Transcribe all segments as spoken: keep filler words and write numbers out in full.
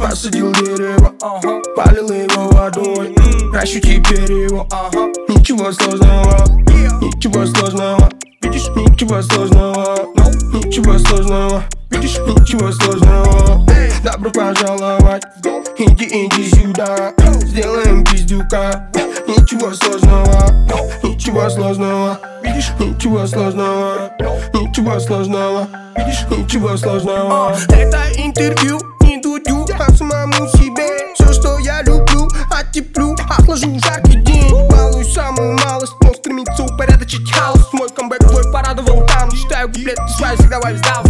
Посадил дерево, полил его водой, ращу теперь его. Ничего сложного, ничего сложного, видишь, ничего сложного, ничего сложного, видишь, ничего сложного. Добро пожаловать, иди, иди сюда, сделаем пиздюка. Ничего сложного, ничего сложного, видишь, ничего сложного, ничего сложного, видишь, ничего сложного. Это интервью, не дудю, а самому себе. Все, что я люблю, оттеплю, охлажу жаркий день. Балуюсь самую малость, но стремится упорядочить хаос. Мой камбэк твой порадовал там. Читаю куплеты свои, всегда вайб сдал.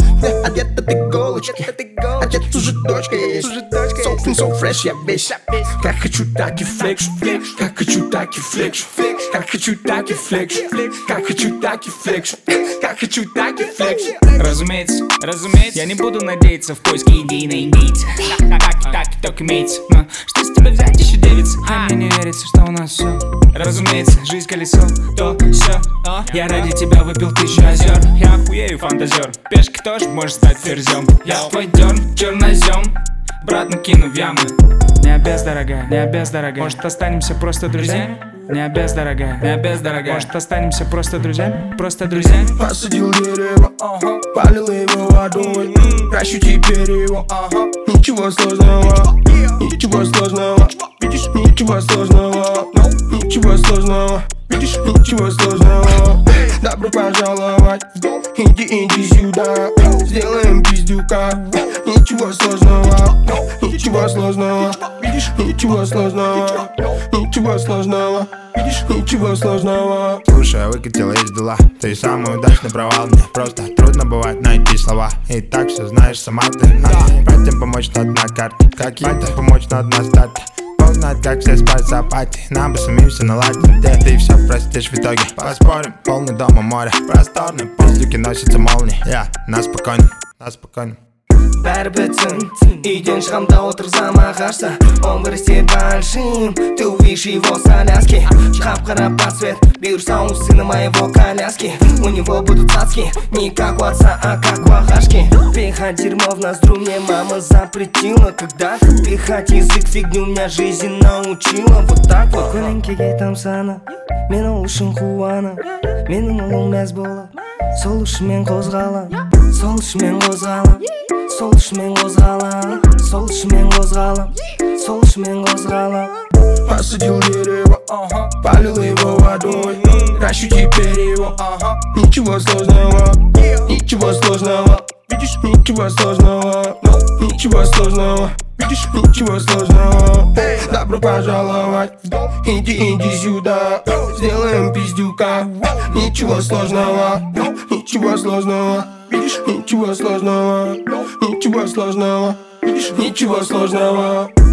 Одета ты голочки, одет уже дочка есть. So clean, so fresh, я весь. Как хочу, так и флекшу, как хочу, так и флекшу, как хочу, так и флекшу, как хочу, так и флекшу, как хочу, так и флекшу. Разумеется, разумеется, я не буду надеяться в поиске идей на индейца. Так, так, так имеется, но что с тебя взять еще девица? А мне не верится, что у нас все. Разумеется, жизнь колесо, то все. Я ради тебя выпил тысячу озер. Я охуею фантазер, пешка тоже может стать ферзем. Я твой дерн, чернозем, брат накину в яму. Не обез, дорогая, не обез, дорогая. Может останемся просто друзьями? Не обез, дорогая, не обез, дорогая. Может останемся просто друзьями? Просто друзьями? Посадил дерево, полил его водой, ращу теперь его. Ничего сложного, ничего сложного, видишь, ничего сложного, ничего сложного, видишь, ничего сложного. Добро пожаловать, иди, иди сюда, сделаем пиздюка. Ничего сложного, ничего сложного, видишь, ничего сложного, ничего сложного, видишь, ничего сложного. Слушай, я выкатила из дела, ты самый удачный провал. Мне просто трудно бывает найти слова. И так все знаешь сама ты. Братьям помочь надо на карте, братьям помочь надо на старте. Бог знает, как все спать с апатией. Нам бы самим все наладить. Ты, ты все простишь в итоге. Поспорим, полный дома море, просторный, пиздюки носятся молнии. Я на спокойно, на спокойно. Бәрі бітсін, үйден шығамда отырсам ағашта. Он вырастет большим, ты увидишь его соляски. Қап-қара подсвет, бұйырса он сына моего коляски. У него будут цацки, не как у отца, а как у ағашки. Пихать дерьмо в ноздрю мне мама запретила. Когда-то пихать язык фигню меня жизнь научила. Вот так вот. Көлеңкеге тамсана, мені ұшын қуана. Менің ұлым мәз бола, сол ұшымен қозғала, сол ұшымен қозғала. Сол ұшымен қозғала, сол ұшымен қозғала, сол ұшымен қозғала. Посадил дерево, полил его водой, ращу теперь его. Ничего сложного, ничего сложного, видишь, ничего сложного, ничего сложного, видишь, ничего сложного. Добро пожаловать, иди, иди сюда, сделаем пиздюка. Ничего сложного, ничего сложного, видишь, ничего сложного, ничего сложного, видишь, ничего сложного.